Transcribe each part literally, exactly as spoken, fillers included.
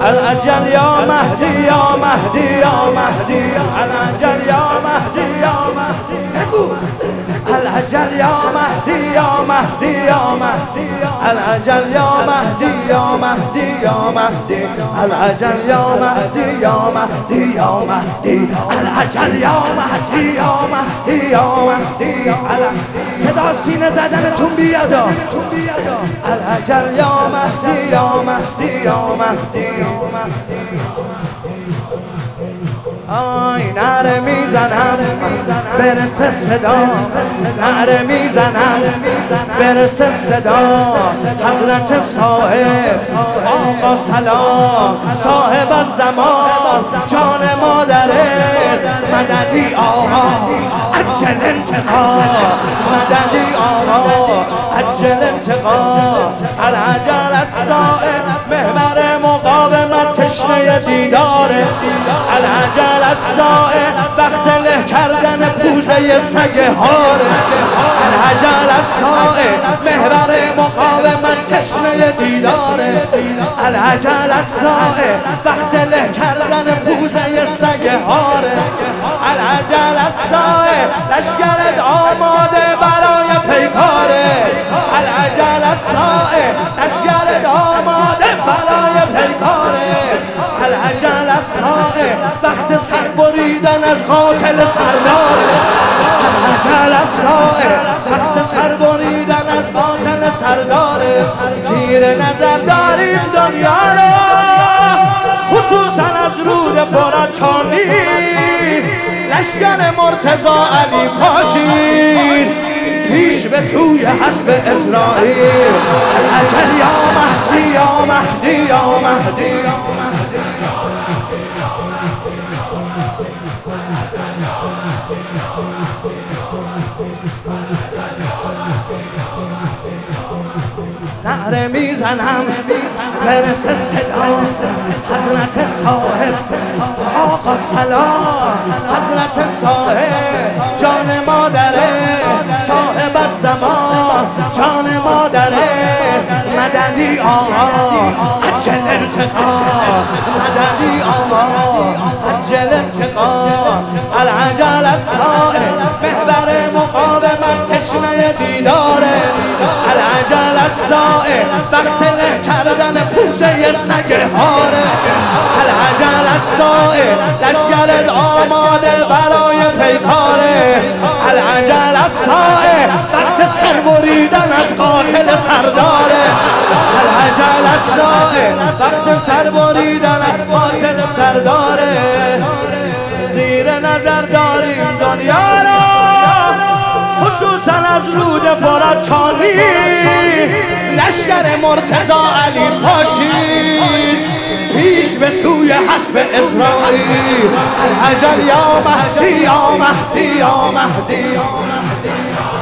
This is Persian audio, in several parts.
العجل یا مهدی یا مهدی یا مهدی العجل یا مهدی یا مهدی بگو العجل یا مهدی یا مهدی یا مهدی العجل یا مهدی یا مهدی یا مهدی العجل یا مهدی یا مهدی یا مهدی العجل یا مهدی یا مهدی یا مهدی صدا سینه زدنتون بیاد العجل یا مهدی یا مهدی یا مهدی آی نعره میزنم برسه صدا نعره میزنم برسه صدا حضرت صاحب آقا سلام صاحب الزمان جان مادره مددی آقا عجل انتقام مددی آقا عجل انتقام العجل الصائم محور مقاومت تشنه دیداره العجل الصائم وقت له کردن پوزه سگ هاره العجل الصائم محور مقاومت تشنه دیداره العجل الصائم وقت له کردن پوزه سگ هاره العجل الصائم لشکرت آماده برای پیکاره العجل الصائم لشکرت آماده برای پیکاره العجل الصائم وقت سر بریدن از قاتل سرداره العجل الصائم وقت سر بریدن از قاتل سرداره زیر نظر داریم دنیا را خصوصا از رود فرات چانی لشکر مرتضی علی پاشید پیش به سوی حسب اسرائیل العجل یا مهدی یا مهدی یا مهدی نعره میزنم برسه صدا حضرت صاحب آقا سلام حضرت صاحب جان مادره صاحب الزمان جان مادره مددی آقا عجل انتقام مددی آقا عجل انتقام العجل الصائم محور مقاومت تشنه دیداره العجل الصائم وقت له کردن پوزه سگ هاره العجل الصائم لشکرت آماده برای پیکاره العجل الصائم وقت سر بریدن از قاتل سرداره العجل الصائم وقت سر بریدن از قاتل سرداره زیر نظر داریم دنیا را خصوصا از رود فرات چانی لشکر مرتضی علی پاشید پیش به سوی حسب اسرائیل العجل یا مهدی یا مهدی یا مهدی یا مهدی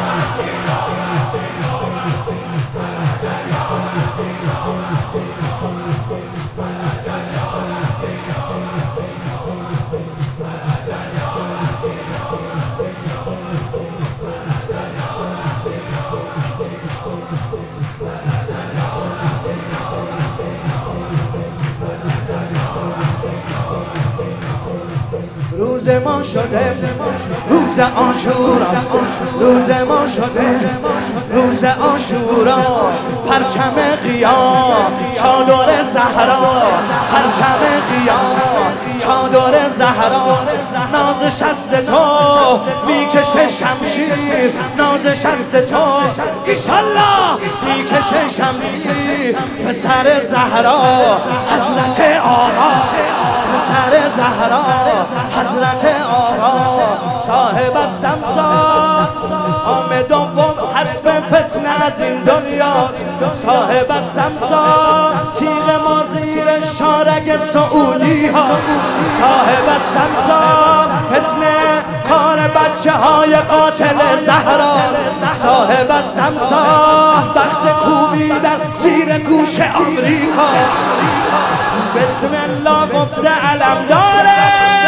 روز ما شده روز عاشورا روز ما شده روز عاشورا پرچم قیام چادر زهرا پرچم قیام چادر زهرا ناز شست تو میکشه شمشیر ناز شست تو ایشالله میکشه شمشیر پسر زهرا حضرت آقا پسر زهرا حضرت آقا صاحب السمسار آمد دوم حسب فتنه از این دنیا صاحب السمسار تیغ ما زیر شارگ سعودی ها صاحب السمسار فتنه کار بچه های قاتل زهرا صاحب السمسار وقت کوبیدن زیر گوش آمریکا بسم الله گفته علم داره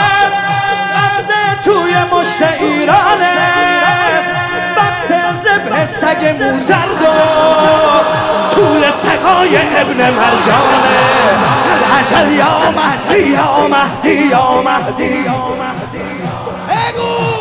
قبضه توی مشت ایرانه وقت ذبح سگ موزرد و طول سگای ابن مرجانه العجل یا مهدی یا مهدی یا مهدی یا مهدی بگو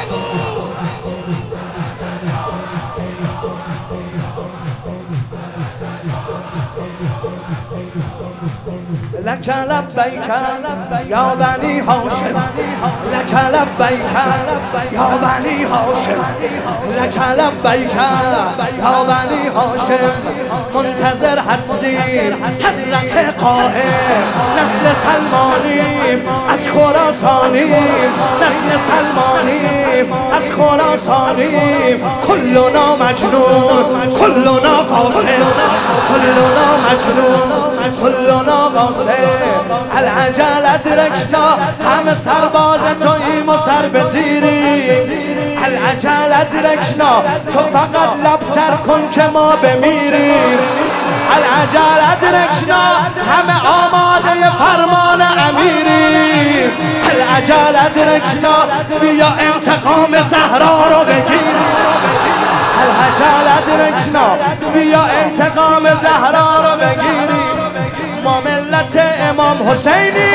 لك لبيك يا بني هاشم لك لبيك يا بني هاشم لك لبيك يا بني هاشم منتظر هستی حضرت قاهر نسل سلمانیم از خراسانیم نسل سلمانیم از خراسانیم کلنا مجنون کلنا قاصر کلنا مجنون کلنا قاصر العجل ادرکنا همه سرباز توییم و سر به زیری العجل ادرکنا تو فقط لبتر کن که ما بمیریم العجل ادرکنا همه آماده فرمان امیریم العجل ادرکنا بیا انتقام زهرا رو بگیریم العجل ادرکنا بیا انتقام زهرا رو بگیریم ما ملت امام حسینی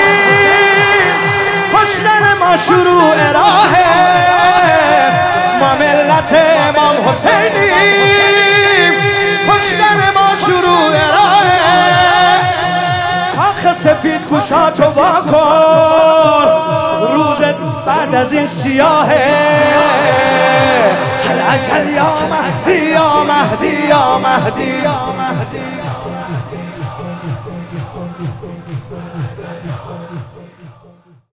کشتن ما شروع راهه ما ملت امام حسینی کشتن ما شروع راهه کاخ سفید گوشاتو واکن روز بعد از این سیاهه العجل یا مهدی یا مهدی یا مهدی یا مهدی